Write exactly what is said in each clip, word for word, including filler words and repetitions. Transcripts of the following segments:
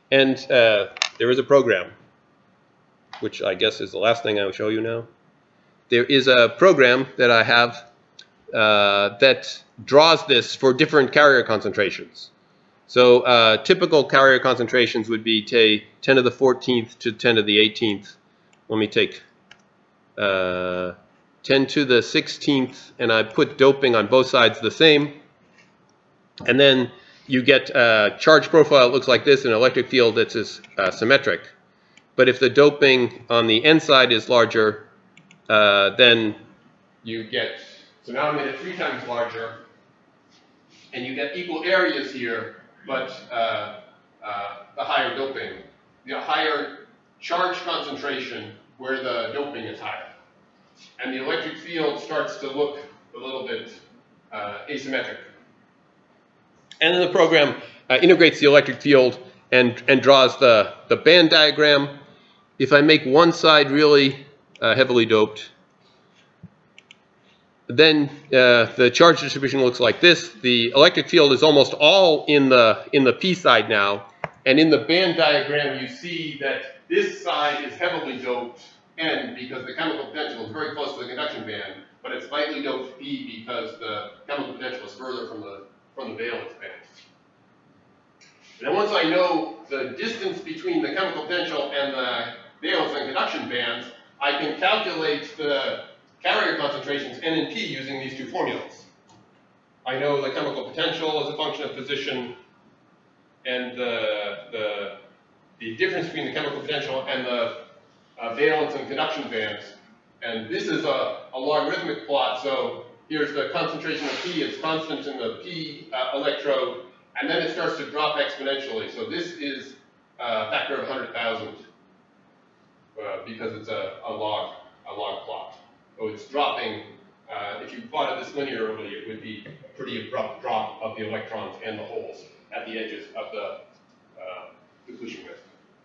And uh, there is a program, which I guess is the last thing I will show you now. There is a program that I have uh, that draws this for different carrier concentrations. So uh, typical carrier concentrations would be say, ten to the fourteenth to ten to the eighteenth. Let me take uh, ten to the sixteenth, and I put doping on both sides the same. And then you get a charge profile that looks like this, an electric field that's uh, symmetric. But if the doping on the n side is larger, uh, then you get, so now I made it three times larger, and you get equal areas here, but uh, uh, the higher doping, the higher charge concentration where the doping is higher. And the electric field starts to look a little bit uh, asymmetric. And then the program uh, integrates the electric field and, and draws the, the band diagram. If I make one side really uh, heavily doped, then uh, the charge distribution looks like this. The electric field is almost all in the, in the p side now. And in the band diagram, you see that this side is heavily doped N because the chemical potential is very close to the conduction band, but it's lightly doped P because the chemical potential is further from the, from the valence band. And then once I know the distance between the chemical potential and the valence and conduction bands, I can calculate the carrier concentrations N and P using these two formulas. I know the chemical potential as a function of position, and the, the, the difference between the chemical potential and the uh, valence and conduction bands. And this is a, a logarithmic plot, so here's the concentration of P, it's constant in the P uh, electrode, and then it starts to drop exponentially. So this is a factor of one hundred thousand uh, because it's a, a, log, a log plot. So it's dropping, uh, if you plotted this linearly, it would be a pretty abrupt drop of the electrons and the holes at the edges of the uh, depletion width.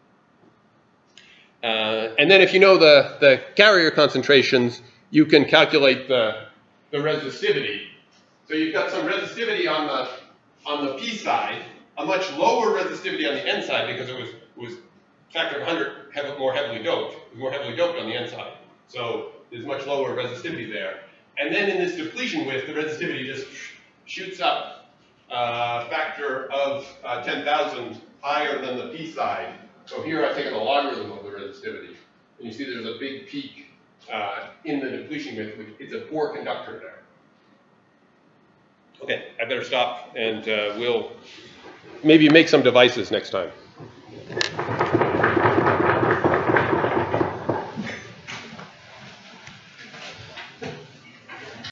Uh, and then if you know the, the carrier concentrations, you can calculate the, the resistivity. So you've got some resistivity on the, on the P side, a much lower resistivity on the N side because it was, was factor of one hundred heavy, more heavily doped. It was more heavily doped on the N side. So there's much lower resistivity there. And then in this depletion width, the resistivity just shoots up a uh, factor of uh, ten thousand higher than the P side. So here I've taken the logarithm of the resistivity. And you see there's a big peak uh, in the depletion width, which it's a poor conductor there. Okay, I better stop, and uh, we'll maybe make some devices next time.